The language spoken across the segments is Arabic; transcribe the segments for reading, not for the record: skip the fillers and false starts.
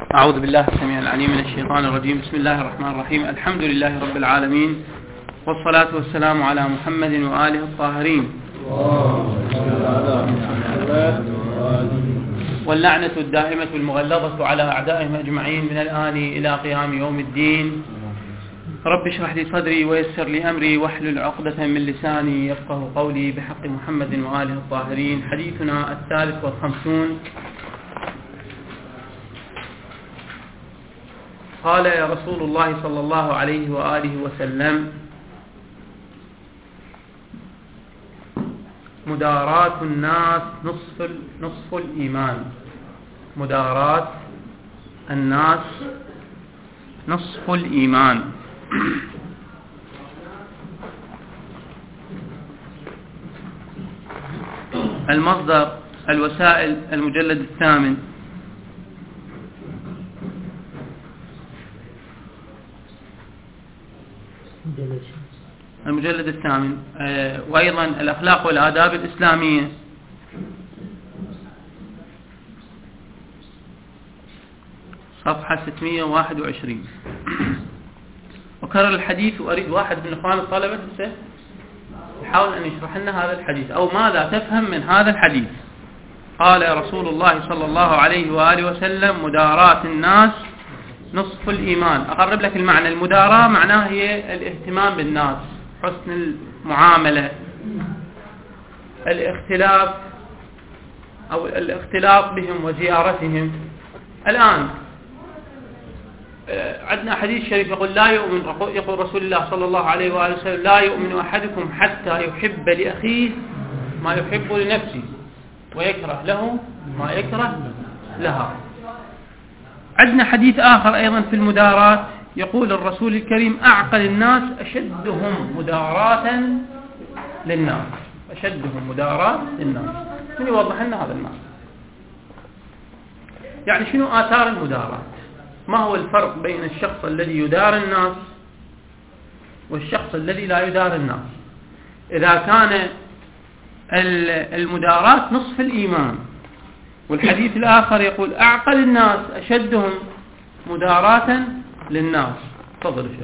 أعوذ بالله السميع العليم من الشيطان الرجيم. بسم الله الرحمن الرحيم. الحمد لله رب العالمين، والصلاة والسلام على محمد وآله الطاهرين، واللعنة الدائمة المغلظة على أعدائهم أجمعين من الآن إلى قيام يوم الدين. رب اشرح لي صدري ويسر لي أمري واحلل عقدة من لساني يفقه قولي بحق محمد وآله الطاهرين. حديثنا 53. قال يا رسول الله صلى الله عليه وآله وسلم: مداراة الناس نصف الإيمان. مداراة الناس نصف الإيمان. المصدر الوسائل، المجلد الثامن. المجلد الثامن. وأيضا الأخلاق والآداب الإسلامية. صفحة 621. وكرر الحديث، وأريد واحد من إخوان الطلبة يحاول أن يشرح لنا هذا الحديث أو ماذا تفهم من هذا الحديث. قال رسول الله صلى الله عليه وآله وسلم: مداراة الناس نصف الإيمان. أقرب لك المعنى. المداراة معناها هي الاهتمام بالناس، حسن المعاملة، الاختلاف أو الاختلاط بهم وزيارتهم. الآن عندنا حديث شريف يقول: لا يؤمن، يقول رسول الله صلى الله عليه وآله وسلم: لا يؤمن أحدكم حتى يحب لأخيه ما يحب لنفسه ويكره له ما يكره لها. عندنا حديث آخر أيضا في المداراة، يقول الرسول الكريم: أعقل الناس أشدهم مداراة للناس. أشدهم مداراة للناس. من يوضح لنا هذا المعنى؟ يعني شنو آثار المداراة؟ ما هو الفرق بين الشخص الذي يدار الناس والشخص الذي لا يدار الناس؟ إذا كان المداراة نصف الإيمان، والحديث الآخر يقول: أعقل الناس أشدهم مداراة للناس. تفضل الشيخ.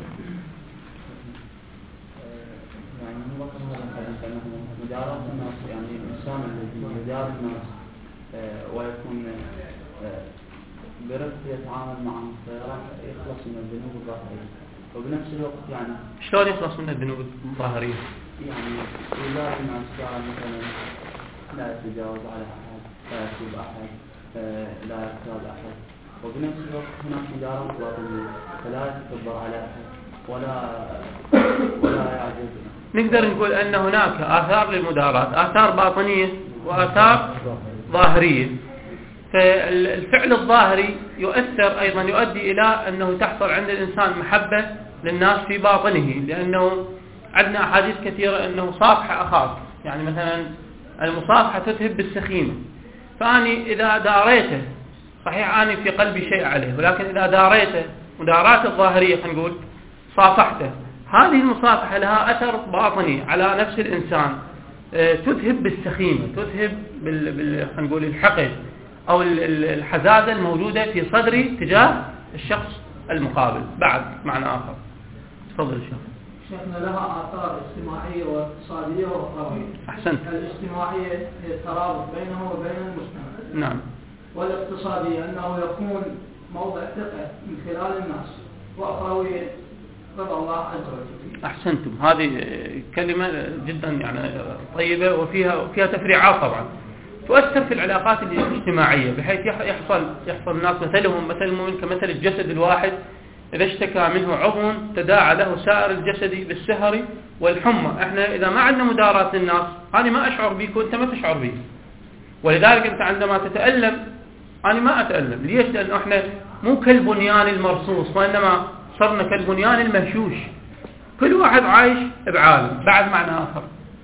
يعني هو مداراة الناس، يعني الإنسان الذي يدار الناس ويكون برفق يتعامل معهم فراح يخلص من الذنوب الظاهرية، وبنفس الوقت يعني شلون يخلص من الذنوب الظاهرية؟ يعني يدار الناس مثلا لا يتجاوز على أحد، لا يسب أحد، لا يغتاب أحد، وبنفس الوقت هناك مداراة باطنية، فلا يتكبر على أحد ولا يعجز. نقدر نقول أن هناك آثار للمداراة، آثار باطنية وآثار ظاهرية. فالفعل الظاهري يؤثر أيضا، يؤدي إلى أنه تحصل عند الإنسان محبة للناس في باطنه، لأنه عندنا أحاديث كثيرة أنه صافح أخاك، يعني مثلا المصافحة تذهب بالسخيمة. فأني إذا داريته، صحيح أني في قلبي شيء عليه، ولكن إذا داريته مداراة الظاهرية، خلينا نقول صافحته، هذه المصافحة لها أثر باطني على نفس الإنسان، تذهب بالسخيمة، تذهب خلينا نقول الحقد أو الحزازة الموجودة في صدري تجاه الشخص المقابل. بعد معنى آخر. تفضل الشيخ. شيخنا، لها آثار اجتماعية واقتصادية وأخروية. أحسنت. الاجتماعية هي الترابط بينه وبين المجتمع. نعم. والاقتصادية أنه يكون موضع ثقة من خلال الناس. وأخروية رضا الله عز وجل. أحسنتم. هذه كلمة جدا يعني طيبة، وفيها تفريعات طبعا تؤثر في العلاقات الاجتماعية، بحيث يحصل الناس مثلهم كمثل الجسد الواحد، إذا اشتكى منه عضو تداعى له سائر الجسد بالسهر والحمى. احنا إذا ما عندنا مداراة الناس، أنا ما أشعر بك وأنت ما تشعر بي، ولذلك أنت عندما تتألم أنا ما أتألم. ليش؟ لأنه احنا مو كالبنيان المرصوص، وإنما صرنا كالبنيان المهشوش، كل واحد عايش بعالم. بعد معنى آخر.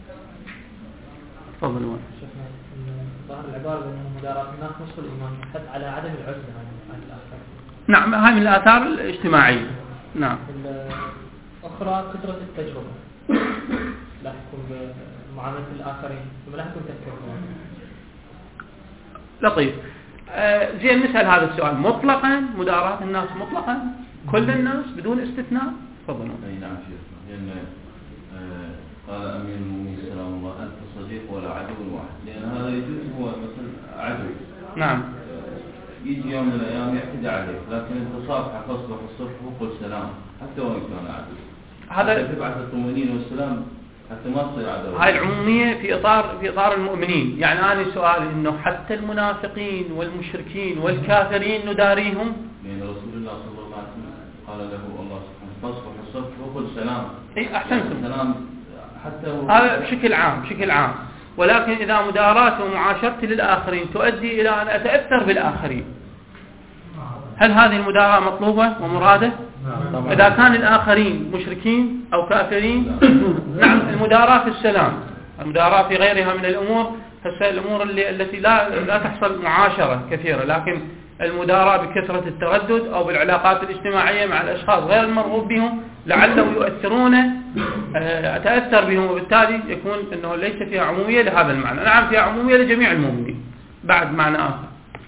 تفضل. ظاهر العبارة بأن مداراة الناس نصف الإيمان حتى على عدم العزلة عن الآخر. نعم، هاي من الآثار الاجتماعية. نعم. الأخرى كثرة التجربة، لا يكون بمعاملة الآخرين، ثم لا يكون تفكير. لطيف. زين نسأل هذا السؤال مطلقا، مداراة الناس مطلقا كل الناس بدون استثناء؟ تفضلوا. اي نعم شيخنا، لان قال امير المؤمنين سلام الله انت صديق ولا عدو واحد، لان هذا يجوز هو مثل عدو. نعم. يجي يوم من الايام يعتدي عليك، لكن انت صافحه تصبح الصفح وقل سلام حتى وان كان عدو. هذا تبعث الطمأنينة والسلام حتى ما تصير عدو. هاي العمومية في اطار المؤمنين، يعني انا سؤالي انه حتى المنافقين والمشركين والكافرين نداريهم؟ لان رسول الله صلى الله عليه وسلم قال له الله سبحانه تصبح الصفح وقل سلام. اي احسنتم. يعني سلام حتى هذا بشكل عام، ولكن إذا مداراتي ومعاشرتي للآخرين تؤدي إلى أن أتأثر بالآخرين، هل هذه المداراة مطلوبة ومرادة؟ إذا كان الآخرين مشركين أو كافرين نعم المداراة في السلام، المداراة في غيرها من الأمور، الأمور التي لا تحصل معاشرة كثيرة، لكن المداراة بكثرة التردد أو بالعلاقات الاجتماعية مع الأشخاص غير المرغوب بهم لعلهم يؤثرون أتأثر بهم، وبالتالي يكون أنه ليس فيها عمومية لهذا المعنى. نعم فيها عمومية لجميع المؤمنين بعد معنى آخر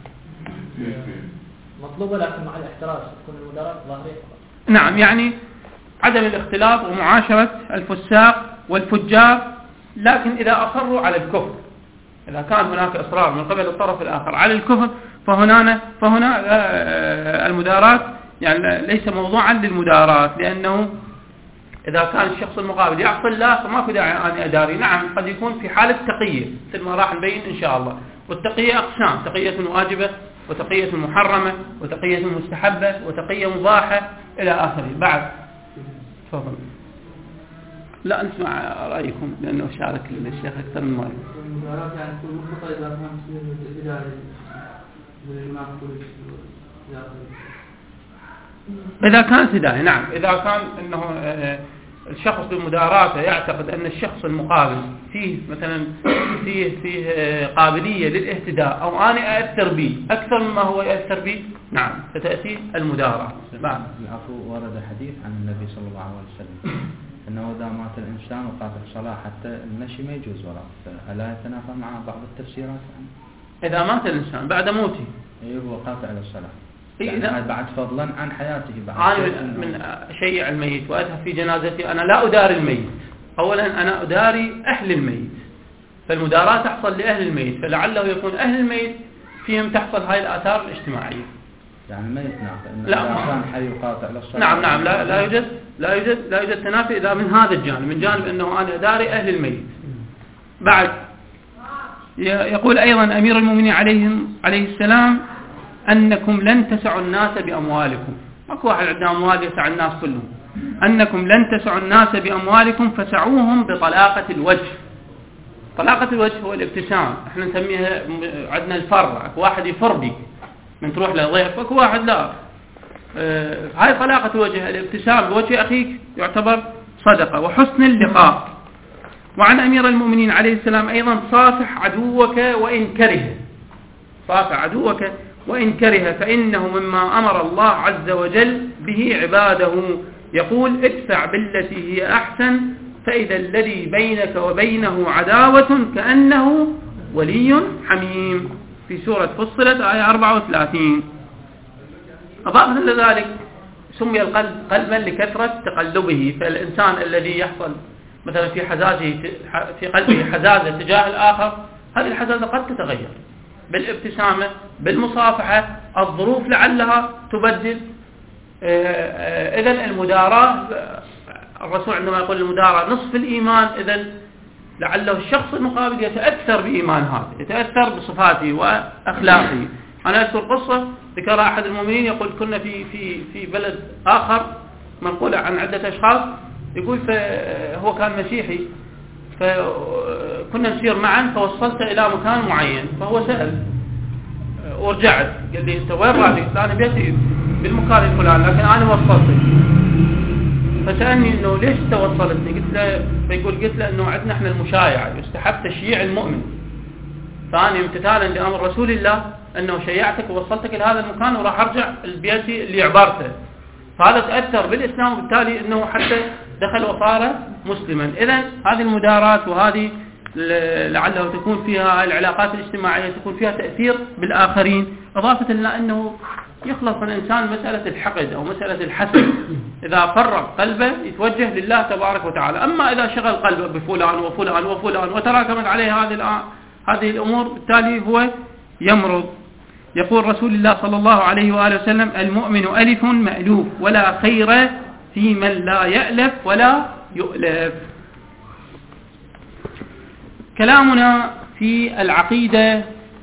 مطلوبة لكن مع الاحتراز تكون المداراة ظاهرية فقط. نعم، يعني عدم الاختلاط ومعاشرة الفساق والفجار، لكن إذا أصروا على الكفر، إذا كان هناك إصرار من قبل الطرف الآخر على الكفر فهنا المداراة يعني ليس موضوعا للمداراة، لأنه إذا كان الشخص المقابل يعصي الله فما في داعي أن أداري. نعم قد يكون في حالة تقية مثل ما راح نبين إن شاء الله، والتقية أقسام: تقية واجبة، وتقية محرمة، وتقية مستحبة، وتقية مباحة إلى آخره. بعد تفضل. لا نسمع رأيكم لأنه شارك الشيخ أكثر من مرة. المداراة يعني تكون مخطئة إذا كان في الإدارة إذا كان سدائي. نعم إذا كان أنه الشخص بمداراته يعتقد أن الشخص المقابل فيه مثلا فيه قابلية للاهتداء أو أنا أأثر به أكثر مما هو يأثر به، نعم فتأتي المداراة. العفو ورد حديث عن النبي صلى الله عليه وسلم أنه إذا مات الإنسان وقاطع الصلاة حتى المشي ما يجوز وراء، فألا يتنافى مع بعض التفسيرات عنه؟ إذا مات الإنسان بعد موته هو قاطع للصلاة، يعني بعد فضلا عن حياته. أنا من شيء الميت وأذهب في جنازتي أنا لا أداري الميت، أولا أنا أداري أهل الميت، فالمداراة تحصل لأهل الميت، فلعله يكون أهل الميت فيهم تحصل هاي الآثار الاجتماعية. يعني ما يتنافى لا إذا كان حي يقاطع للصلاة. نعم لا يوجد تنافي إذا من هذا الجانب، من جانب أنه أنا أداري أهل الميت. بعد يقول أيضا أمير المؤمنين عليه السلام: أنكم لن تسعوا الناس بأموالكم. ماكو واحد عنده أموال يسع الناس كلهم. أنكم لن تسعوا الناس بأموالكم فسعوهم بطلاقة الوجه. طلاقة الوجه هو الابتسام، احنا نسميها عندنا الفر، واحد يفر بك من تروح لضيف، اكو واحد لا. هاي طلاقة الوجه، الابتسام بوجه أخيك يعتبر صدقة وحسن اللقاء. وعن أمير المؤمنين عليه السلام أيضا: صافح عدوك وإن كره. صافح عدوك وإن كره، فإنه مما أمر الله عز وجل به عباده. يقول: ادفع بالتي هي أحسن فإذا الذي بينك وبينه عداوة كأنه ولي حميم، في سورة فصلت آية 34. أضافا إلى ذلك سمي القلب قلبا لكثرة تقلبه، فالإنسان الذي يحصل مثلا في قلبه حزازة تجاه الآخر، هذه الحزازة قد تتغير بالابتسامة، بالمصافحة، الظروف لعلها تبدل. إذن المداراة، الرسول عندما يقول المداراة نصف الإيمان، إذن لعله الشخص المقابل يتأثر بإيمان هذا، يتأثر بصفاته وأخلاقه. أنا أذكر قصة ذكرها أحد المؤمنين، يقول: كنا في بلد آخر منقولة عن عدة أشخاص، يقول هو كان مسيحي، فكنا نسير معا فوصلت إلى مكان معين، فهو سأل ورجعت قال لي: أنت وين رايح؟ قلت: أنا بيتي بالمكان الفلاني لكن أنا وصلتك. فسألني إنه ليش أنت وصلتني؟ قلت له إنه عندنا إحنا المشايعة، يستحب تشييع المؤمن، فأنا امتثالا لأمر رسول الله أنه شيعتك ووصلتك إلى هذا المكان وراح أرجع البيت اللي عبارته. فهذا تأثر بالإسلام، وبالتالي أنه حتى دخل وصار مسلما. إذن هذه المدارات وهذه لعله تكون فيها العلاقات الاجتماعية تكون فيها تأثير بالآخرين، إضافة إلى أنه يخلص الإنسان مسألة الحقد أو مسألة الحسد. إذا فرغ قلبه يتوجه لله تبارك وتعالى. أما إذا شغل قلبه بفلان وفلان وفلان وتراكمت عليه هذه الأمور، بالتالي هو يمرض. يقول رسول الله صلى الله عليه وآله وسلم: المؤمن ألف مألوف ولا خير في من لا يألف ولا يؤلف. كلامنا في العقيدة،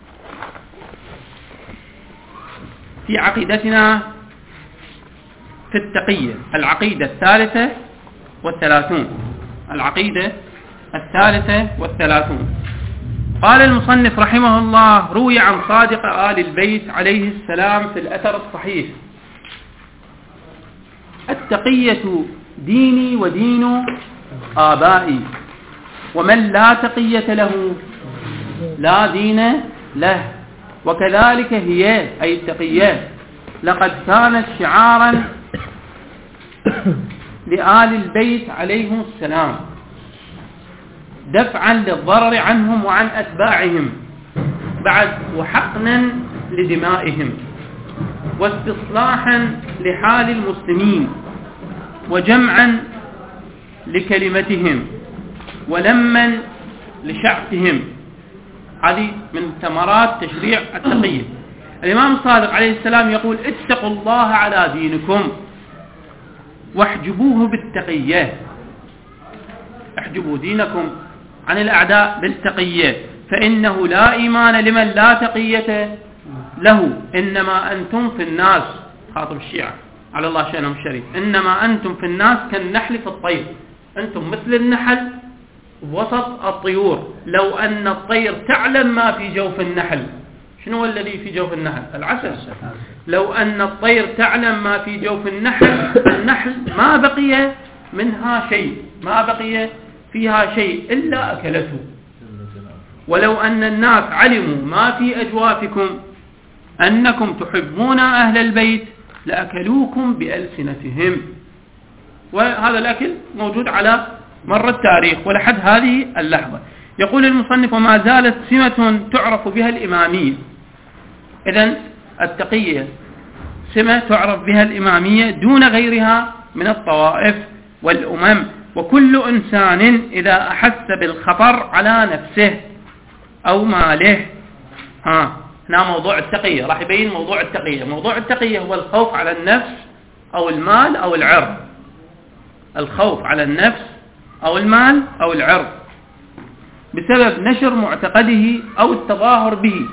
في عقيدتنا في التقية، العقيدة 33. العقيدة 33. قال المصنف رحمه الله: روي عن صادق آل البيت عليه السلام في الأثر الصحيح: التقية ديني ودين آبائي، ومن لا تقية له لا دين له، وكذلك هي أي التقية لقد كانت شعارا لآل البيت عليهم السلام، دفعا للضرر عنهم وعن أتباعهم بعد، وحقنا لدمائهم، واستصلاحا لحال المسلمين، وجمعا لكلمتهم، ولما لشعبهم. هذه من ثمرات تشريع التقية. الإمام الصادق عليه السلام يقول: اتقوا الله على دينكم واحجبوه بالتقية. احجبوا دينكم عن الأعداء بالتقية، فإنه لا إيمان لمن لا تقية له. إنما أنتم في الناس، خاطب الشيعة على الله شأنهم الشريف، إنما أنتم في الناس كالنحل في الطير. أنتم مثل النحل وسط الطيور. لو أن الطير تعلم ما في جوف النحل، شنو الذي في جوف النحل؟ العسل. لو أن الطير تعلم ما في جوف النحل ما بقي منها شيء، ما بقي فيها شيء إلا أكلته. ولو أن الناس علموا ما في أجوافكم أنكم تحبون أهل البيت لأكلوكم بألسنتهم. وهذا الأكل موجود على مر التاريخ ولحد هذه اللحظة. يقول المصنف: وما زالت سمة تعرف بها الإمامية. إذن التقية سمة تعرف بها الإمامية دون غيرها من الطوائف والأمم. وكل إنسان إذا أحس بالخطر على نفسه أو ماله، هنا موضوع التقية راح يبين موضوع التقية. موضوع التقية هو الخوف على النفس أو المال أو العرض. الخوف على النفس أو المال أو العرض بسبب نشر معتقده أو التظاهر به،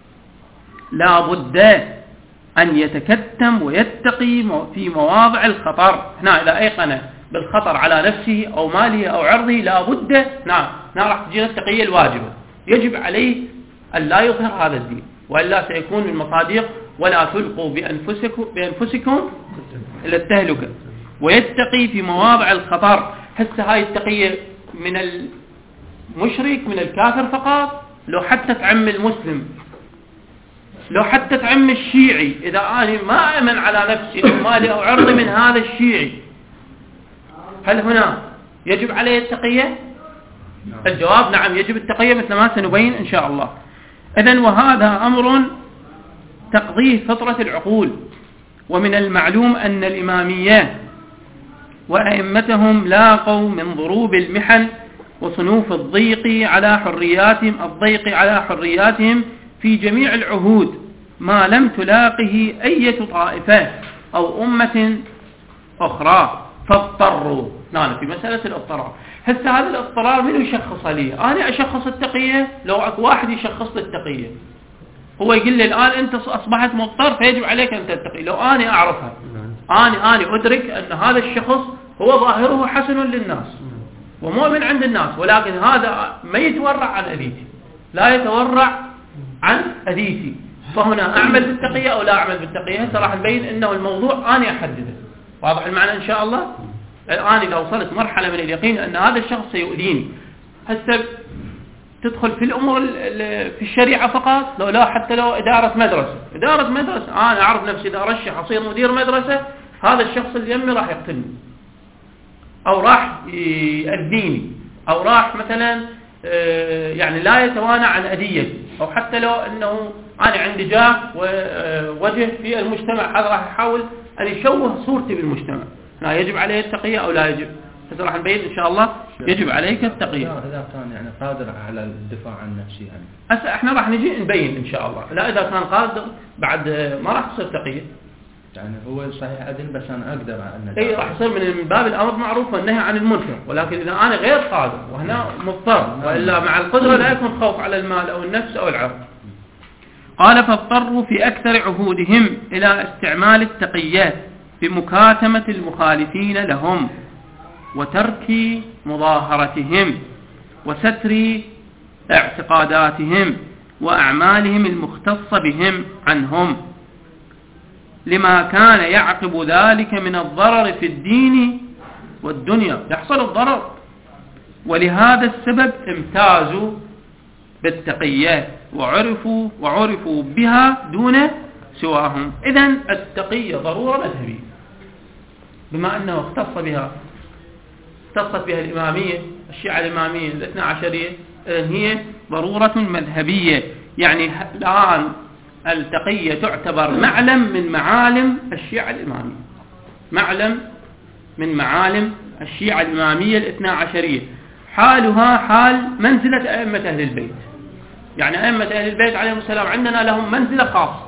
لا بد أن يتكتم ويتقي في مواضع الخطر. هنا إذا أيقن بالخطر على نفسه أو ماله أو عرضه لا بد، راح تجينا التقية الواجبة. يجب عليه أن لا يظهر هذا الدين، وإلا سيكون من مصادق: ولا تلقوا بأنفسكم إلى التهلكة. ويتقي في مواضع الخطر. هسه هاي التقية من المشرك من الكافر فقط، لو حتى تعم المسلم، لو حتى تعم الشيعي. إذا أنا ما أمن على نفسي أو مالي أو عرضي من هذا الشيعي، هل هنا يجب عليه التقية؟ الجواب نعم، يجب التقية مثل ما سنبين إن شاء الله. إذن وهذا أمر تقضيه فطرة العقول. ومن المعلوم أن الإمامية وأئمتهم لاقوا من ضروب المحن وصنوف الضيق على حرياتهم في جميع العهود ما لم تلاقه أي طائفة أو أمة أخرى، فاضطروا. في مسألة الاضطرار. هسه هذا الاضطرار من يشخص لي؟ أنا أشخص التقية؟ لو أكو واحد يشخص لي التقية، هو يقول لي الآن أنت أصبحت مضطر فيجب عليك أن تتقي. لو أنا أعرفها، أنا أدرك أن هذا الشخص هو ظاهره حسن للناس ومؤمن عند الناس، ولكن هذا ما يتورع عن أذيتي، لا يتورع عن أذيتي، فهنا أعمل بالتقية أو لا أعمل بالتقية. هسه راح نبين أنه الموضوع أنا أحدده. واضح المعنى إن شاء الله؟ الآن إذا وصلت مرحلة من اليقين أن هذا الشخص سيؤذيني، هسه تدخل في الأمور في الشريعة فقط، لو لا حتى لو إدارة مدرسة أنا أعرف نفسي إذا أرشح أصير مدير مدرسة، هذا الشخص اللي يمي راح يقتلني أو راح يأذيني أو راح مثلا يعني لا يتوانى عن أذيتي، أو حتى لو أنه أنا عندي جاه ووجه في المجتمع، هذا راح يحاول أن يشوه صورتي بالمجتمع. لا يجب عليه التقية أو لا يجب؟ بس راح نبين إن شاء الله يجب عليك التقية. إذا كان يعني قادر على الدفاع عن نفسه يعني. هسه احنا راح نجي نبين إن شاء الله. لا إذا كان قادر بعد ما راح تصير تقية. يعني هو صحيح أذن بس أنا أقدر أن اي راح يصير من باب الأمر معروف والنهي عن المنكر، ولكن إذا أنا غير قادر وهنا مضطر، وإلا مع القدرة لا يكون خوف على المال أو النفس أو العرض. قال فاضطروا في أكثر عهودهم إلى استعمال التقيات بمكاتمة المخالفين لهم وترك مظاهرتهم وستر اعتقاداتهم وأعمالهم المختصة بهم عنهم، لما كان يعقب ذلك من الضرر في الدين والدنيا. يحصل الضرر، ولهذا السبب امتازوا بالتقية وعرفوا بها دون سواهم. إذن التقية ضرورة مذهبية، بما أنه اختصت بها الإمامية، الشيعة الإمامية الاثنى عشرية، إذن هي ضرورة مذهبية. يعني الآن التقية تعتبر معلم من معالم الشيعة الإمامية، معلم من معالم الشيعة الإمامية الاثنى عشرية. حالها حال منزلة أئمة أهل البيت. يعني أئمة أهل البيت عليهم السلام عندنا لهم منزلة خاصة،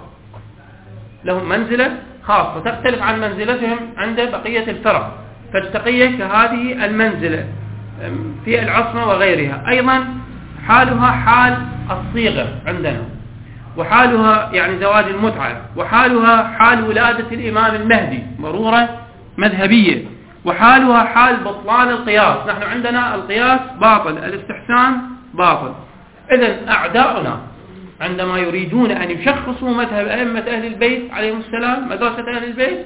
لهم منزلة خاصة تختلف عن منزلتهم عند بقية الفرق. فالتقية كهذه المنزلة في العصمة وغيرها. أيضا حالها حال الصيغة عندنا، وحالها يعني زواج المتعة، وحالها حال ولادة الإمام المهدي ضرورة مذهبية، وحالها حال بطلان القياس. نحن عندنا القياس باطل، الاستحسان باطل. إذن أعداؤنا عندما يريدون أن يشخصوا مذهب أئمة أهل البيت عليهم السلام، مدرسة أهل البيت،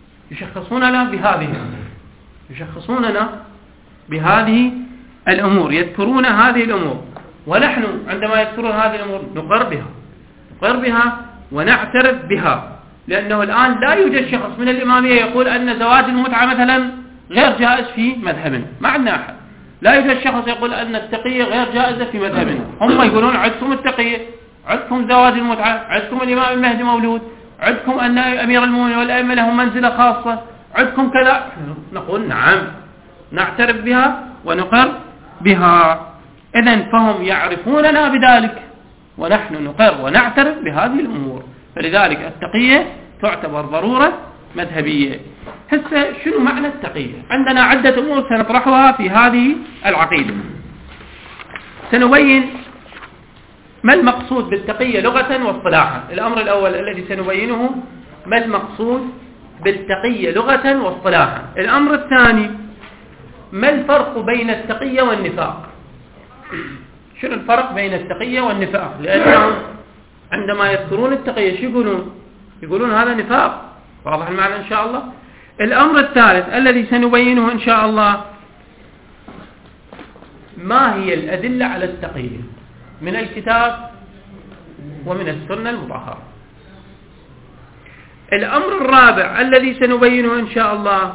يشخصوننا بهذه الأمور، يذكرون هذه الأمور. ونحن عندما يذكرون هذه الأمور نقر بها ونعترف بها، لأنه الآن لا يوجد شخص من الإمامية يقول أن زواج المتعة مثلا غير جائز في مذهبنا. ما عندنا أحد. لا يوجد شخص يقول أن التقية غير جائزة في مذهبنا. هم يقولون عندكم التقية، عندكم زواج المتعة، عندكم الإمام المهدي مولود، عندكم أن أمير المؤمنين والأئمة لهم منزلة خاصة، عندكم كذا. نقول نعم، نعترف بها ونقر بها. إذن فهم يعرفوننا بذلك، ونحن نقر ونعترف بهذه الأمور. فلذلك التقية تعتبر ضرورة مذهبية. هسه شنو معنى التقية؟ عندنا عدة أمور سنطرحها في هذه العقيدة. سنبين ما المقصود بالتقية لغة واصطلاحا. الأمر الأول الذي سنبينه ما المقصود بالتقية لغة واصطلاحا. الأمر الثاني ما الفرق بين التقية والنفاق. شنو الفرق بين التقية والنفاق؟ لأنهم عندما يذكرون التقية شو يقولون هذا نفاق. واضح المعنى إن شاء الله. الأمر الثالث الذي سنبينه إن شاء الله ما هي الأدلة على التقية من الكتاب ومن السنة المطهرة. الأمر الرابع الذي سنبينه إن شاء الله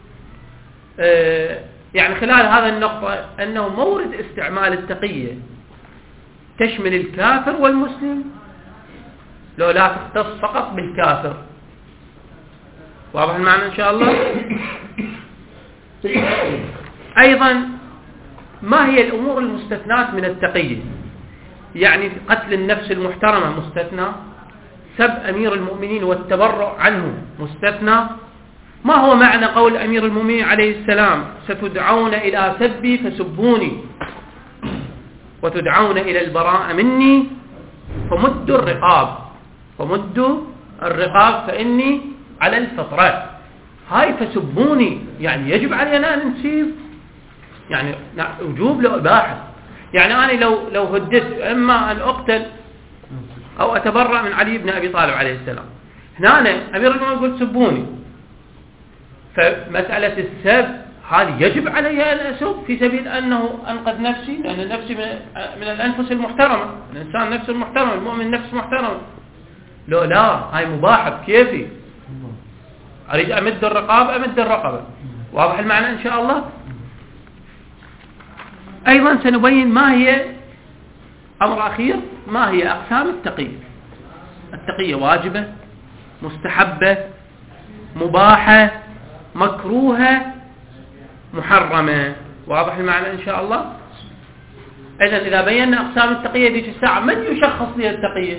يعني خلال هذا النقطة أنه مورد استعمال التقية تشمل الكافر والمسلم، لو لا تختص فقط بالكافر. واضح المعنى إن شاء الله. أيضا ما هي الأمور المستثنات من التقية؟ يعني قتل النفس المحترمة مستثنى، سب أمير المؤمنين والتبرع عنه مستثنى. ما هو معنى قول أمير المؤمنين عليه السلام ستدعون إلى سبي فسبوني وتدعون إلى البراء مني فمدوا الرقاب فإني على الفطرة. هاي فسبوني يعني يجب علينا أن نسيب، يعني وجوب لإباحة. يعني أنا لو هددت إما أن أقتل أو أتبرأ من علي بن أبي طالب عليه السلام، هنا أمير المؤمنين يقول سبوني، فمسألة السب هذه يجب علي أن أسب في سبيل أنه أنقذ نفسي، لأن النفس من الأنفس المحترمة، الإنسان نفس المحترمة، المؤمن نفس محترمة. لا هاي مباحة بكيفي، أريد أمد الرقبة. واضح المعنى إن شاء الله. أيضا سنبين ما هي أمر أخير ما هي أقسام التقية. التقية واجبة، مستحبة، مباحة، مكروهة، محرمة. واضح المعنى إن شاء الله؟ إذن إذا بينا أقسام التقية ذيك الساعة من يشخص لي التقية؟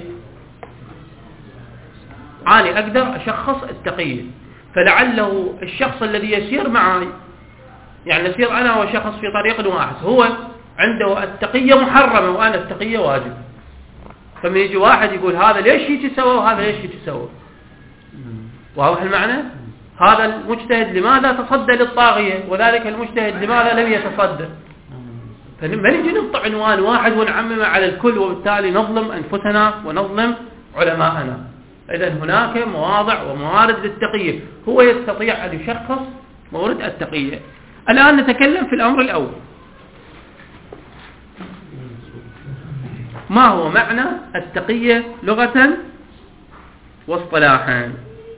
أنا أقدر أشخص التقية، فلعله الشخص الذي يسير معي، يعني نسير أنا وشخص في طريق واحد، هو عنده التقية محرمة وأنا التقية واجب، فمن يجي واحد يقول هذا ليش هيك سوى وهذا ليش هيك سوى. واضح المعنى؟ هذا المجتهد لماذا تصدى للطاغية وذلك المجتهد لماذا لم يتصدى؟ فما نجي نقطع عنوان واحد ونعممه على الكل وبالتالي نظلم أنفسنا ونظلم علماءنا. إذن هناك مواضع وموارد للتقية، هو يستطيع أن يشخص مورد التقية. الآن نتكلم في الأمر الأول، ما هو معنى التقية لغة واصطلاحا؟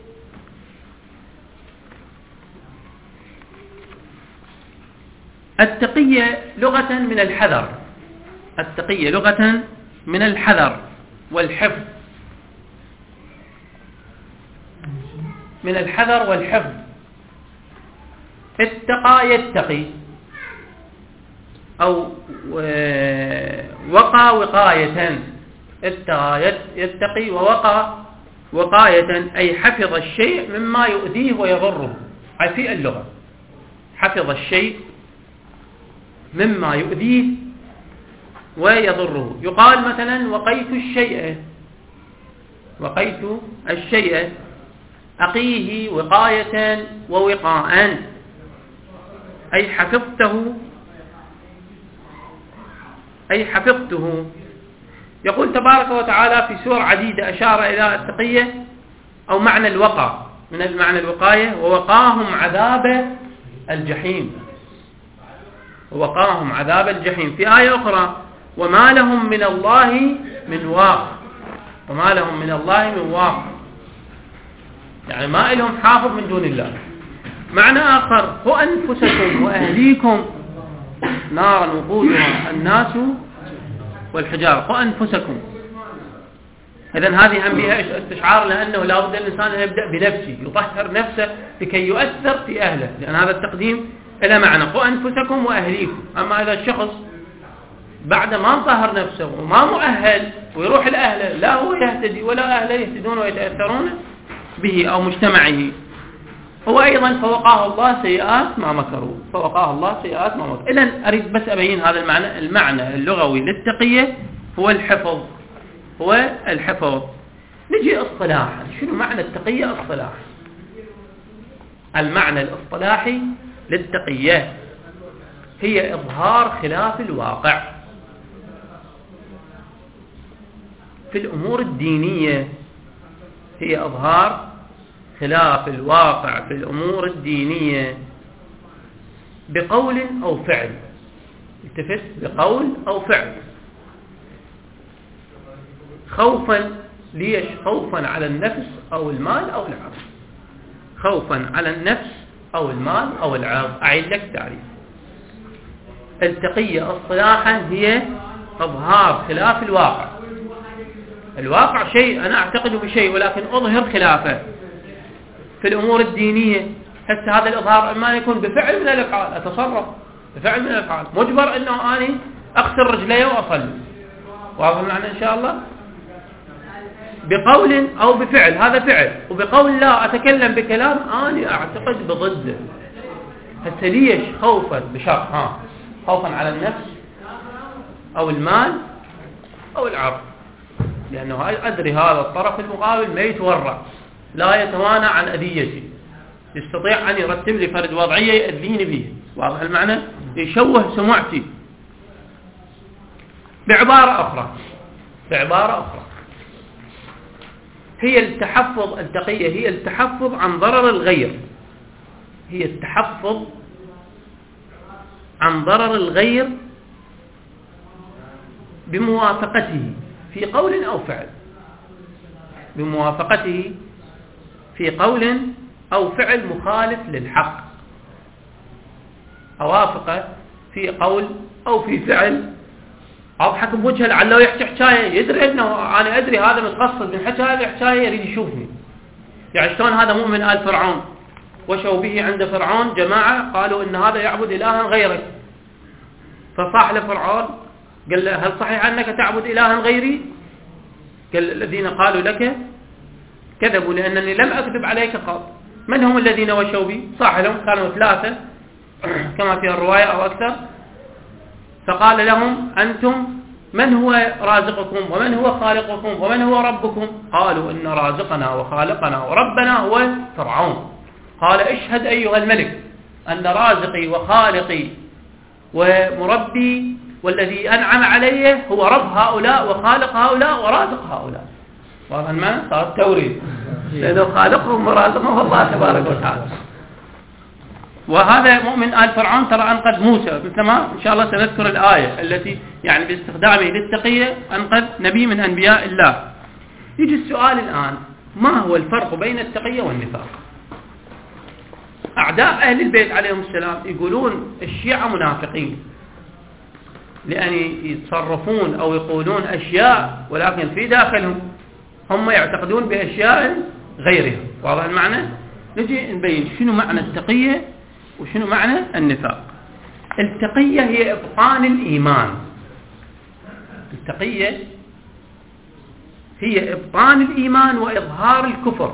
التقية لغة من الحذر، التقية لغة من الحذر والحفظ، من الحذر والحفظ. اتقى يتقي، أو وقى وقاية. اتقى يتقي ووقى وقاية، أي حفظ الشيء مما يؤذيه ويضره. في اللغة حفظ الشيء مما يؤذيه ويضره. يقال مثلا وقيت الشيء، وقيت الشيء، أقيه وقاية ووقاء، أي حفظته، أي حفظته. يقول تبارك وتعالى في سور عديدة أشار إلى التقية أو معنى الوقى من المعنى الوقاية، ووقاهم عذاب الجحيم، ووقاهم عذاب الجحيم. في آية أخرى وما لهم من الله من واق، وما لهم من الله من واق، يعني ما لهم حافظ من دون الله. معنى آخر قوا أنفسكم وأهليكم نارا وقودها الناس والحجارة. قوا أنفسكم، إذن هذه هم بها استشعار، لأنه لا بد الإنسان أن يبدأ بنفسه، يطهر نفسه لكي يؤثر في أهله، لأن هذا التقديم إلى معنى قوا أنفسكم وأهليكم. أما إذا الشخص بعد ما طهر نفسه وما مؤهل ويروح لأهله، لا هو يهتدي ولا أهله يهتدون ويتأثرون به أو مجتمعه، هو أيضا فوقاه الله سيئات ما مكروا، فوقاه الله سيئات ما مكروا. إذن أريد بس أبين هذا المعنى. المعنى اللغوي للتقية هو الحفظ، هو الحفظ. نجي اصطلاحا، شنو معنى التقية اصطلاحا؟ المعنى الاصطلاحي للتقية هي إظهار خلاف الواقع في الأمور الدينية، هي إظهار خلاف الواقع في الأمور الدينية بقول أو فعل. التفت، بقول أو فعل. خوفا، ليش؟ خوفا على النفس أو المال أو العرض. خوفا على النفس أو المال أو العرض. أعيد لك تعريف. التقية اصطلاحا هي إظهار خلاف الواقع. الواقع شيء أنا أعتقد بشيء ولكن أظهر خلافه في الأمور الدينية. حتى هذا الإظهار إما يكون بفعل من الأفعال، أتصرف بفعل من الأفعال، مجبر أنه أنا أغسل رجلي وأصلي، واضح المعنى إن شاء الله؟ بقول أو بفعل، هذا فعل. وبقول لا أتكلم بكلام أنا أعتقد بضده. حتى ليش؟ خوفا بشرط، خوفا على النفس أو المال أو العرض، لأنه أدري هذا الطرف المقابل ما يتورع، لا يتوانى عن أذيتي، يستطيع أن يرتب لي فرد وضعية يأذيني به، واضح المعنى؟ يشوه سمعتي. بعبارة أخرى هي التحفظ. التقية هي التحفظ عن ضرر الغير، هي التحفظ عن ضرر الغير بموافقته في قول أو فعل، بموافقته في قول أو فعل مخالف للحق. أوافقه في قول أو في فعل اضحك بوجهه لعله يحكي حكايه، يدري انه انا ادري هذا متخصص من حكايه يريد يشوفني. يعني شلون هذا مؤمن آل فرعون وشوا به عند فرعون جماعه قالوا ان هذا يعبد الها غيرك، فصاح لفرعون قال له هل صحيح انك تعبد الها غيري؟ قال الذين قالوا لك كذبوا لانني لم اكذب عليك قط. من هم الذين وشوا بي؟ صاح لهم كانوا 3 كما في الروايه او اكثر. فقال لهم أنتم من هو رازقكم ومن هو خالقكم ومن هو ربكم؟ قالوا إن رازقنا وخالقنا وربنا هو فرعون. قال اشهد أيها الملك أن رازقي وخالقي ومربي والذي أنعم عليه هو رب هؤلاء وخالق هؤلاء ورازق هؤلاء. واضح ما صار توريد لأنه خالقهم ورازقهم الله تبارك وتعالى. وهذا مؤمن آل فرعون ترى أنقذ موسى، مثل ما إن شاء الله سنذكر الآية التي يعني باستخدامه للتقية أنقذ نبي من أنبياء الله. يجي السؤال الآن، ما هو الفرق بين التقية والنفاق؟ أعداء أهل البيت عليهم السلام يقولون الشيعة منافقين لأن يتصرفون أو يقولون أشياء ولكن في داخلهم هم يعتقدون بأشياء غيرها. واضح المعنى؟ نجي نبين شنو معنى التقية وشنو معنى النفاق. التقية هي إبطان الإيمان. التقية هي إبطان الإيمان وإظهار الكفر.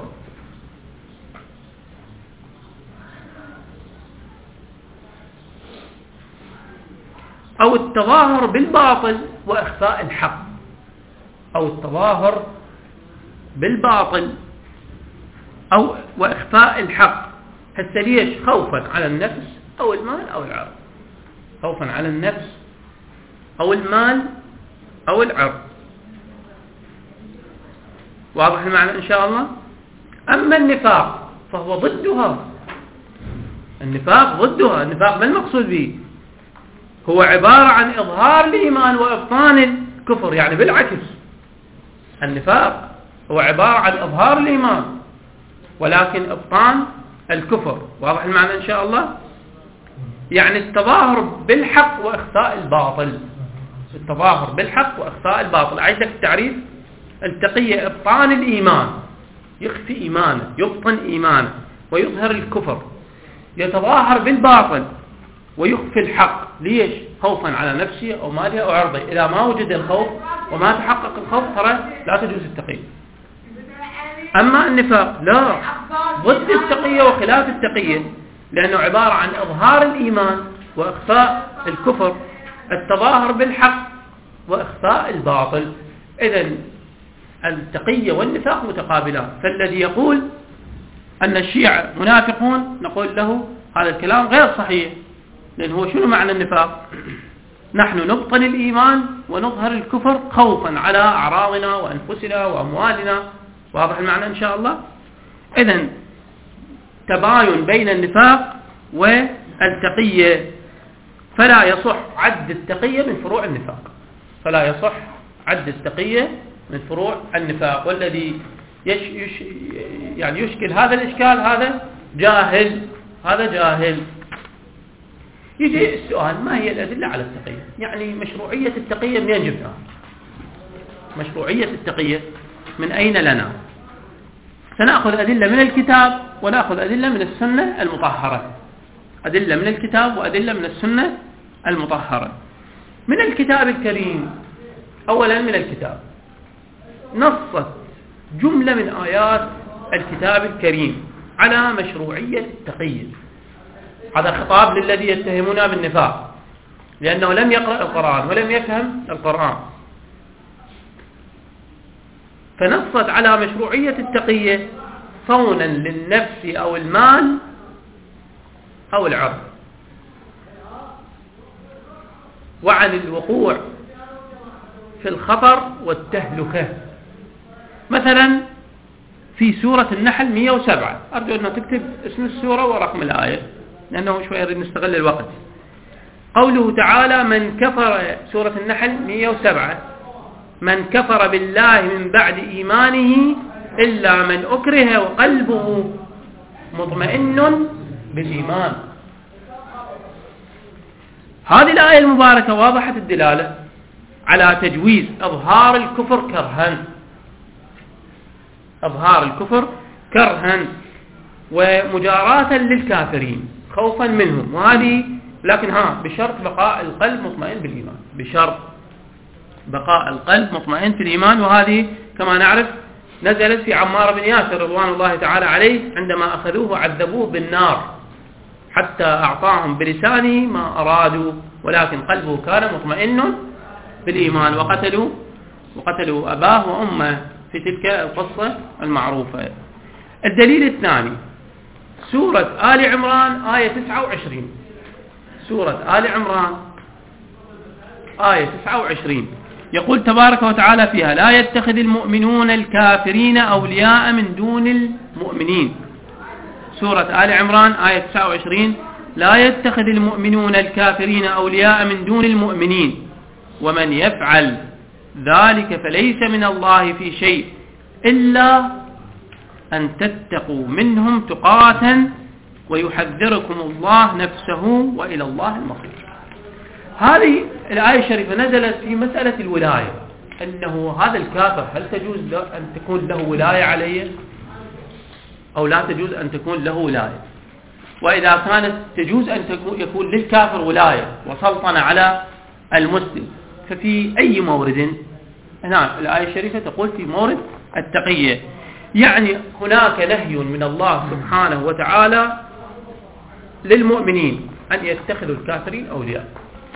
أو التظاهر بالباطل وإخفاء الحق. أو التظاهر بالباطل أو وإخفاء الحق. هسه ليش؟ خوفا على النفس أو المال أو العرض. خوفا على النفس أو المال أو العرض. واضح المعنى إن شاء الله؟ أما النفاق فهو ضدها. النفاق ضدها. النفاق ما المقصود به؟ هو عبارة عن إظهار الإيمان وإبطان الكفر. يعني بالعكس النفاق هو عبارة عن إظهار الإيمان ولكن إبطان الكفر. واضح المعنى إن شاء الله؟ يعني التظاهر بالحق وإخفاء الباطل. التظاهر بالحق وإخفاء الباطل. عندك التعريف: التقية إبطان الإيمان، يخفي إيمانه، يبطن إيمانه ويظهر الكفر. يتظاهر بالباطل ويخفي الحق. ليش؟ خوفا على نفسه أو ماله أو عرضه. إذا ما وجد الخوف وما تحقق الخوف ترى لا تجوز التقية. أما النفاق لا، ضد التقية وخلاف التقية، لأنه عبارة عن إظهار الإيمان وإخفاء الكفر، التظاهر بالحق وإخفاء الباطل. إذن التقية والنفاق متقابلان. فالذي يقول أن الشيعة منافقون نقول له هذا الكلام غير صحيح. لأن هو شنو معنى النفاق؟ نحن نبطن الإيمان ونظهر الكفر خوفا على أعراضنا وأنفسنا وأموالنا. واضح المعنى إن شاء الله؟ إذن تباين بين النفاق والتقية. فلا يصح عد التقية من فروع النفاق. فلا يصح عد التقية من فروع النفاق. والذي يعني يشكل هذا الإشكال هذا جاهل. هذا جاهل. يجي السؤال: ما هي الأدلة على التقية؟ يعني مشروعية التقية منين جبتها؟ مشروعية التقية من أين لنا؟ سنأخذ أدلة من الكتاب ونأخذ أدلة من السنة المطهرة. أدلة من الكتاب وأدلة من السنة المطهرة. من الكتاب الكريم: أولا من الكتاب نصت جملة من آيات الكتاب الكريم على مشروعية التقية. هذا خطاب للذي يتهمون بالنفاق لأنه لم يقرأ القرآن ولم يفهم القرآن. فنصت على مشروعية التقية صونا للنفس أو المال أو العرض، وعن الوقوع في الخطر والتهلكة. مثلا في سورة النحل 107، أرجو أن تكتب اسم السورة ورقم الآية لأنه شوي أريد نستغل الوقت. قوله تعالى: من كفر، سورة النحل 107: من كفر بالله من بعد إيمانه إلا من أكره وقلبه مطمئن بالإيمان. هذه الآية المباركة واضحة الدلالة على تجويز إظهار الكفر كرها، إظهار الكفر كرها ومجاراة للكافرين خوفا منهم، وهذه لكن بشرط بقاء القلب مطمئن بالإيمان، بشرط بقاء القلب مطمئن في الإيمان. وهذه كما نعرف نزلت في عمار بن ياسر رضوان الله تعالى عليه عندما أخذوه وعذبوه بالنار حتى أعطاهم بلسانه ما أرادوا، ولكن قلبه كان مطمئن بالإيمان، وقتلوا أباه وأمه في تلك القصة المعروفة. الدليل الثاني سورة آل عمران آية 29، سورة آل عمران آية 29 يقول تبارك وتعالى فيها: لا يتخذ المؤمنون الكافرين أولياء من دون المؤمنين. سورة آل عمران آية 29: لا يتخذ المؤمنون الكافرين أولياء من دون المؤمنين ومن يفعل ذلك فليس من الله في شيء إلا أن تتقوا منهم تقاة ويحذركم الله نفسه وإلى الله المصير. هذه الآية الشريفة نزلت في مسألة الولاية، أنه هذا الكافر هل تجوز أن تكون له ولاية عليه أو لا تجوز أن تكون له ولاية؟ وإذا كانت تجوز أن يكون للكافر ولاية وسلطنة على المسلم، ففي أي مورد؟ هنا الآية الشريفة تقول في مورد التقية، يعني هناك نهي من الله سبحانه وتعالى للمؤمنين أن يتخذوا الكافرين أولياء.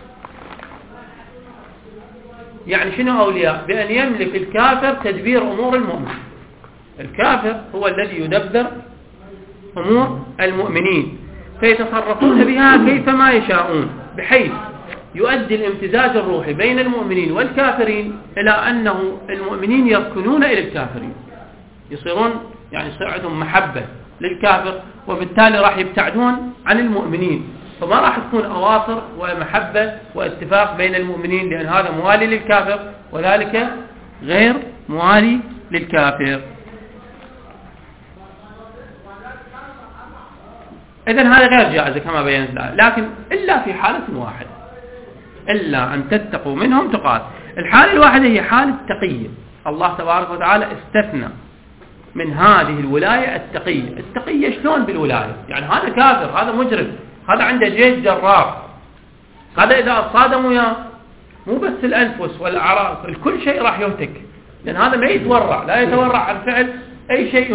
يعني شنو أولياء؟ بأن يملك الكافر تدبير أمور المؤمن. الكافر هو الذي يدبر أمور المؤمنين فيتصرفون بها كيفما يشاءون، بحيث يؤدي الامتزاج الروحي بين المؤمنين والكافرين إلى أنه المؤمنين يركنون إلى الكافرين، يصيرون يعني يصير عندهم محبة للكافر، وبالتالي راح يبتعدون عن المؤمنين، فما راح تكون أواصر ومحبة واتفاق بين المؤمنين، لأن هذا موالي للكافر وذلك غير موالي للكافر. إذن هذا غير جائز كما بينت الآية، لكن إلا في حالة واحدة، إلا أن تتقوا منهم تقات. الحالة الواحدة هي حالة التقية. الله تبارك وتعالى استثنى من هذه الولاية التقية. التقية شلون بالولاية؟ يعني هذا كافر، هذا مجرم، هذا عنده جيش جرار، هذا إذا صادموا يا مو بس الأنفس والأعراض، الكل شيء راح يهتك، لأن هذا ما يتورع، لا يتورع عن فعل أي شيء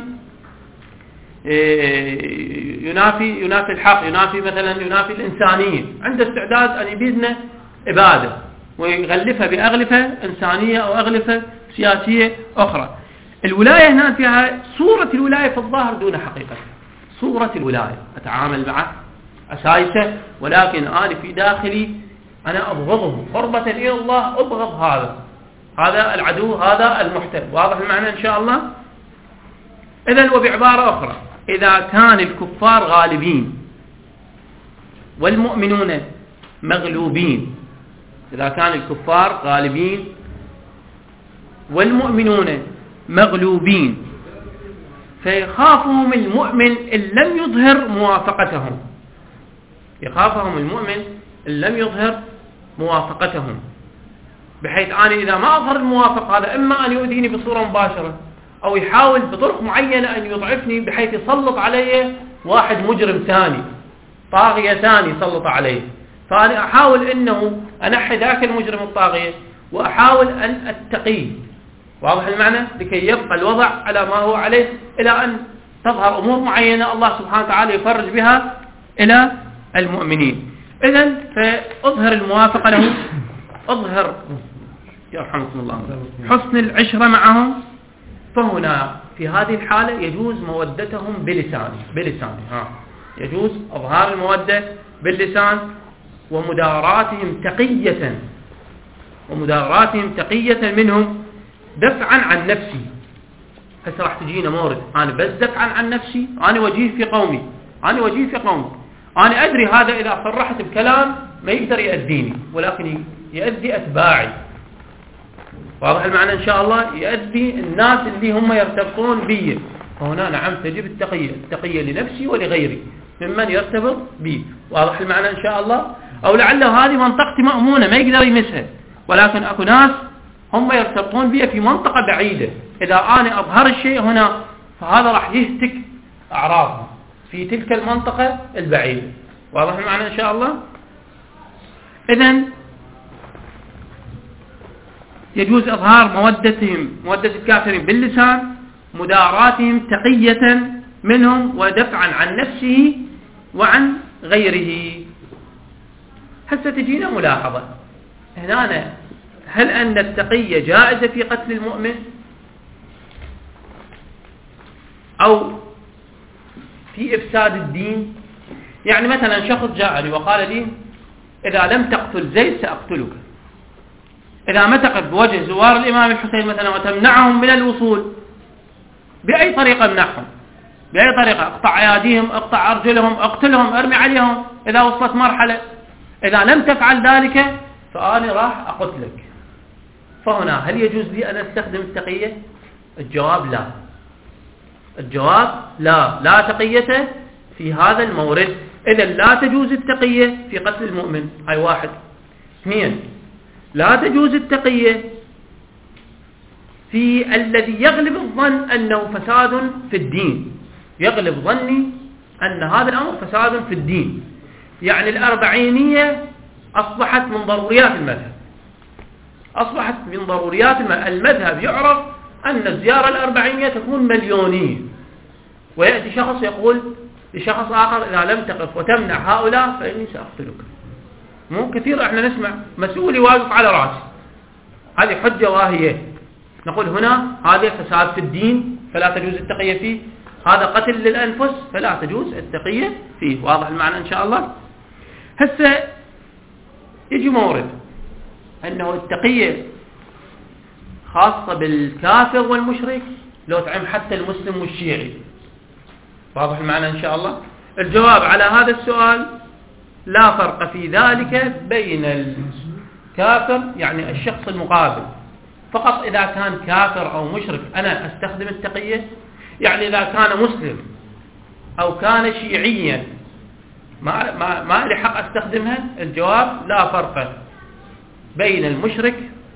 ينافي الحق، ينافي مثلا ينافي الإنسانية، عنده استعداد أن يبيدنا إبادة ويغلفها بأغلفة إنسانية أو أغلفة سياسية أخرى. الولاية هنا فيها صورة الولاية في الظاهر دون حقيقة، صورة الولاية أتعامل معه أسايسه، ولكن أنا في داخلي أنا أبغضه قربة إلى الله، أبغض هذا العدو، هذا المحتل. واضح المعنى إن شاء الله؟ إذن وبعبارة أخرى، إذا كان الكفار غالبين والمؤمنون مغلوبين، إذا كان الكفار غالبين والمؤمنون مغلوبين فيخافهم المؤمن إن لم يظهر موافقتهم، يخافهم المؤمن إن لم يظهر موافقتهم، بحيث أنا إذا ما أظهر الموافقة هذا إما أن يؤذيني بصورة مباشرة أو يحاول بطرق معينة أن يضعفني، بحيث يسلط علي واحد مجرم ثاني، طاغية ثاني يسلط عليه، فأنا أحاول أنه أنحي ذاك المجرم الطاغية وأحاول أن أتقيه. واضح المعنى؟ لكي يبقى الوضع على ما هو عليه إلى أن تظهر أمور معينة الله سبحانه وتعالى يفرج بها إلى المؤمنين. إذن فأظهر الموافقة له، أظهر يرحمكم الله حسن العشرة معهم، فهنا في هذه الحالة يجوز مودتهم بلسانه يجوز إظهار المودة باللسان، ومداراتهم تقية منهم دفعا عن نفسي. هسه راح تجينا مورد أنا بس دفعا عن نفسي، أنا وجيه في قومي، أنا أدري هذا إذا صرحت بكلام ما يقدر يأذيني، ولكن يأذي أتباعي. واضح المعنى إن شاء الله؟ يأذي الناس اللي هم يرتبطون بي، فهنا نعم تجب التقية لنفسي ولغيري ممن يرتبط بي. واضح المعنى إن شاء الله؟ أو لعله هذه منطقتي مأمونة ما يقدر يمسها، ولكن أكو ناس هم يرتبطون بها في منطقة بعيدة، إذا أنا أظهر الشيء هنا فهذا راح يهتك أعراضهم في تلك المنطقة البعيدة. واضح المعنى إن شاء الله؟ إذن يجوز إظهار مودة الكافرين باللسان، مداراتهم تقية منهم ودفعا عن نفسه وعن غيره. هسه تجينا ملاحظة هنا، هل أن التقية جائزة في قتل المؤمن أو في إفساد الدين؟ يعني مثلا شخص جاءني وقال لي إذا لم تقتل زيد سأقتلك، إذا ما تقف بوجه زوار الإمام الحسين مثلا وتمنعهم من الوصول، بأي طريقة امنعهم؟ بأي طريقة؟ اقطع أياديهم، اقطع أرجلهم، اقتلهم، ارمي عليهم إذا وصلت مرحلة. إذا لم تفعل ذلك فأنا راح أقتلك. فهنا هل يجوز لي أن أستخدم التقية؟ الجواب لا. الجواب لا تقية في هذا المورد. إذا لا تجوز التقية في قتل المؤمن، هاي واحد. اثنين، لا تجوز التقية في الذي يغلب الظن أنه فساد في الدين. يغلب ظني أن هذا الأمر فساد في الدين، يعني الأربعينية أصبحت من ضروريات المذهب. أصبحت من ضروريات المذهب. يعرف أن الزيارة الأربعينية تكون مليونية، ويأتي شخص يقول لشخص آخر إذا لم تقف وتمنع هؤلاء فإني سأقتلك. مو كثير احنا نسمع مسؤول يواقف على رأسه، هذه حجة واهية. نقول هنا هذا فساد في الدين فلا تجوز التقية فيه، هذا قتل للأنفس فلا تجوز التقية فيه. واضح المعنى إن شاء الله؟ هسه يجي مورد أنه التقية خاصة بالكافر والمشرك، لو تعم حتى المسلم والشيعي. واضح المعنى إن شاء الله؟ الجواب على هذا السؤال لا فرق في ذلك بين الكافر يعني الشخص المقابل، فقط إذا كان كافر أو مشرك أنا أستخدم التقية. يعني إذا كان مسلم أو كان شيعيا ما لي حق أستخدمها. الجواب لا فرق بين المشرك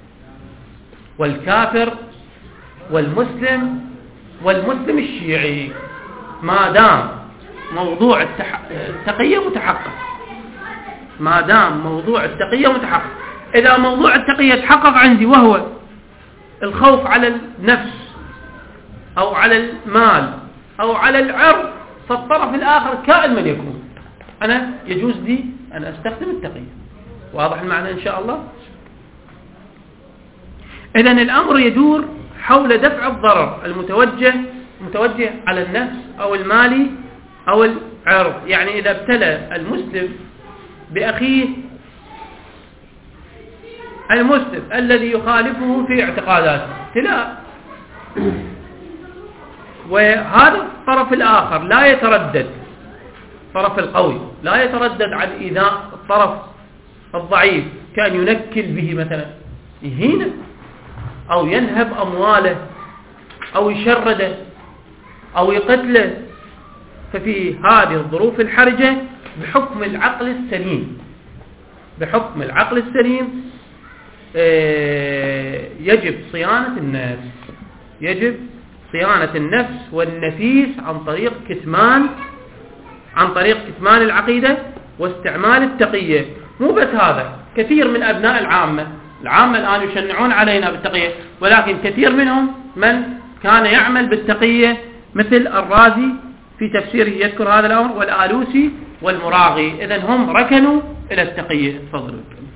والكافر والمسلم الشيعي ما دام موضوع التقية متحقق. ما دام موضوع التقية متحقق. إذا موضوع التقية تحقق عندي وهو الخوف على النفس أو على المال أو على العرض، فالطرف الآخر كائن من يكون أنا يجوز لي أن أستخدم التقية. واضح المعنى إن شاء الله؟ إذن الأمر يدور حول دفع الضرر المتوجه على النفس أو المال أو العرض. يعني إذا ابتلى المسلم بأخيه المسلم الذي يخالفه في اعتقاداته ابتلاء، وهذا الطرف الآخر لا يتردد، الطرف القوي لا يتردد عن إيذاء الطرف الضعيف، كان ينكل به مثلا، يهينه أو ينهب أمواله أو يشرده أو يقتله. ففي هذه الظروف الحرجة بحكم العقل السليم يجب صيانة النفس والنفيس عن طريق كتمان العقيدة واستعمال التقية. مو بس هذا، كثير من أبناء العامة الآن يشنعون علينا بالتقية، ولكن كثير منهم من كان يعمل بالتقية مثل الرازي في تفسيره يذكر هذا الأمر، والآلوسي والمراغي. إذن هم ركنوا إلى التقية. تفضلوا.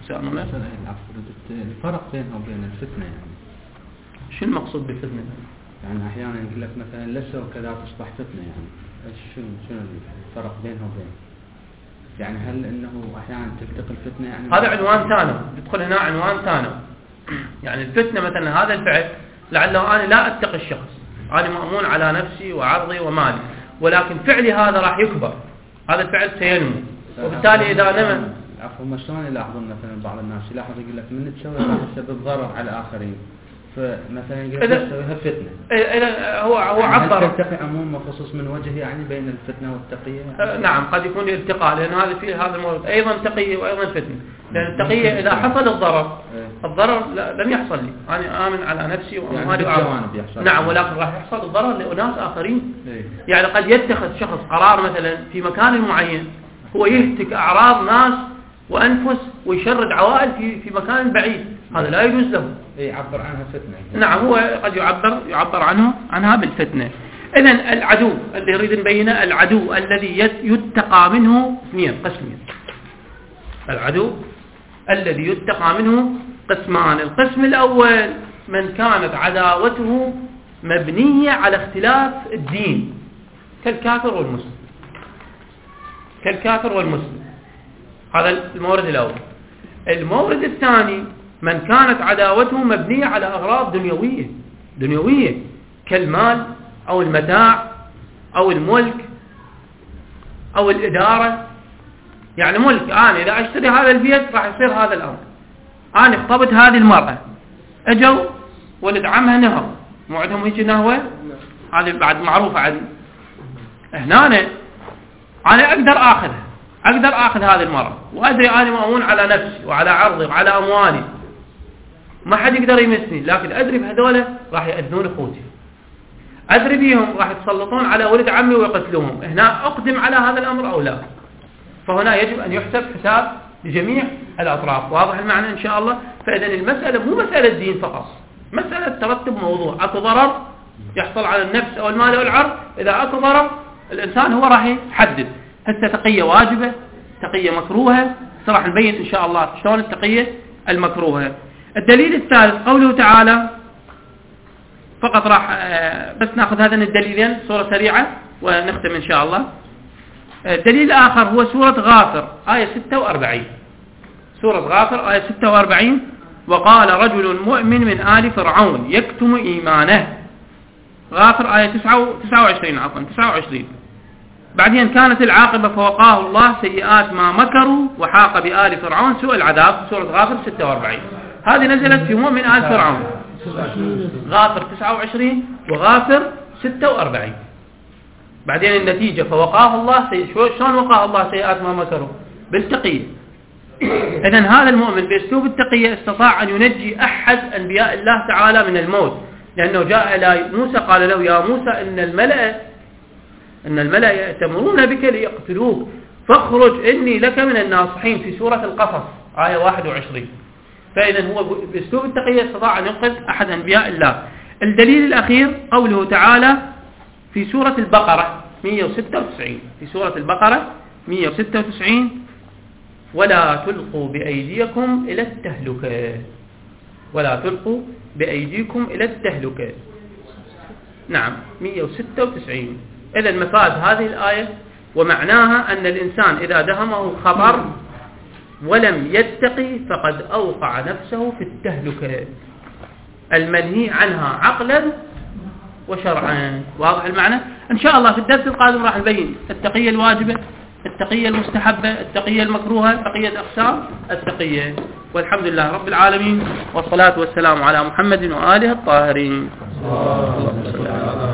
الفرق بينها وبين الفتنة يعني شو المقصود بالفتنة؟ يعني أحيانا يقول لك مثلا لسه وكذا تصبح فتنة، يعني شنو الفرق بينها وبين؟ يعني هل انه احيانا تلتقي الفتنة؟ يعني هذا عنوان ثاني، يدخل هنا عنوان ثاني. يعني الفتنة مثلا هذا الفعل لعله انا لا اتقي الشخص، انا مأمون على نفسي وعرضي ومالي، ولكن فعلي هذا راح يكبر، هذا الفعل سينمو، وبالتالي اذا نمى عفوا شلون يلاحظون مثلا بعض الناس يلاحظ يقول لك من تسوي راح تسبب ضرر على الاخرين، فمثلا يقول لك تسويها فتنة. إذا هو عبر هل تلتقي عموم وخصوص من وجه يعني بين الفتنة والتقية؟ نعم قد يكون التقاء، لأن هذا فيه هذا المورد أيضا تقية وأيضا فتنة. لأن التقية إذا حصل الضرر الضرر لم يحصل لي، أنا آمن على نفسي وأموالي يعني نعم، ولكن راح يحصل الضرر لأناس آخرين. يعني قد يتخذ شخص قرار مثلا في مكان معين هو يهتك أعراض ناس وأنفس ويشرد عوائل في مكان بعيد، هذا لا يجوز له. يعبر عنها فتنة. نعم، هو قد يعبر عنها بالفتنة. إذن العدو اللي يريد نبينه، العدو الذي يتقى منه قسمين. العدو الذي يتقى منه قسمان. القسم الأول من كانت عداوته مبنية على اختلاف الدين كالكافر والمسلم. هذا المورد الأول. المورد الثاني من كانت عداوته مبنية على أغراض دنيوية كالمال أو المتاع أو الملك أو الإدارة. يعني ملك، أنا إذا أشتري هذا البيت راح يصير هذا الأمر. أنا اخطبت هذه المرأة، أجوا ولد عمها نهر، مو عندهم هيك نهوة، هذه بعد معروفة عندي. هنا أنا أقدر أخذ هذه المرأة، وأدري أنا مأمون على نفسي وعلى عرضي وعلى أموالي، ما حد يقدر يمسني، لكن أدري بهذول راح يأذون أخوتي، أدري بيهم راح يتسلطون على ولد عمي ويقتلوهم. هنا أقدم على هذا الأمر أو لا؟ فهنا يجب أن يحسب حساب لجميع الأطراف. واضح المعنى إن شاء الله؟ فإذا المسألة مو مسألة دين فقط، مسألة ترتب موضوع. أكو ضرر يحصل على النفس أو المال أو العرض، إذا أكو ضرر الإنسان هو راح يحدد هسه تقية واجبة، تقية مكروهة. راح نبين إن شاء الله شلون التقية المكروهة. الدليل الثالث قوله تعالى، فقط راح بس ناخذ هذين الدليلين صورة سريعة ونختم إن شاء الله. الدليل الآخر هو سورة غافر آية 46. سورة غافر آية 46: وقال رجل مؤمن من آل فرعون يكتم إيمانه. غافر آية 29. بعدين كانت العاقبة فوقاه الله سيئات ما مكروا وحاق بآل فرعون سوء العذاب. سورة غافر 46. هذه نزلت في مؤمن آل فرعون. غافر 29 وغافر 46. بعدين النتيجة فوقاه الله شلون وقاه الله سيئات ما مكروا؟ بالتقية. إذن هذا المؤمن بأسلوب التقية استطاع أن ينجي أحد أنبياء الله تعالى من الموت، لأنه جاء إلى موسى قال له يا موسى إن الملأ يأتمرون بك ليقتلوك فاخرج إني لك من الناصحين في سورة القصص آية 21. فإذا هو بأسلوب التقية استطاع أن ينقذ أحد أنبياء الله. الدليل الأخير قوله تعالى في سورة البقرة 196. في سورة البقرة 196: ولا تلقوا بأيديكم إلى التهلكة. ولا تلقوا بأيديكم إلى التهلكة. نعم 196. إذا مفاد هذه الآية ومعناها أن الإنسان إذا دهمه خطر ولم يتقي فقد أوقع نفسه في التهلكة المنهي عنها عقلا وشرعا. واضح المعنى؟ إن شاء الله في الدرس القادم راح نبين التقية الواجبة، التقية المستحبة، التقية المكروهة، بقية أقسام التقية. والحمد لله رب العالمين، والصلاة والسلام على محمد وآله الطاهرين.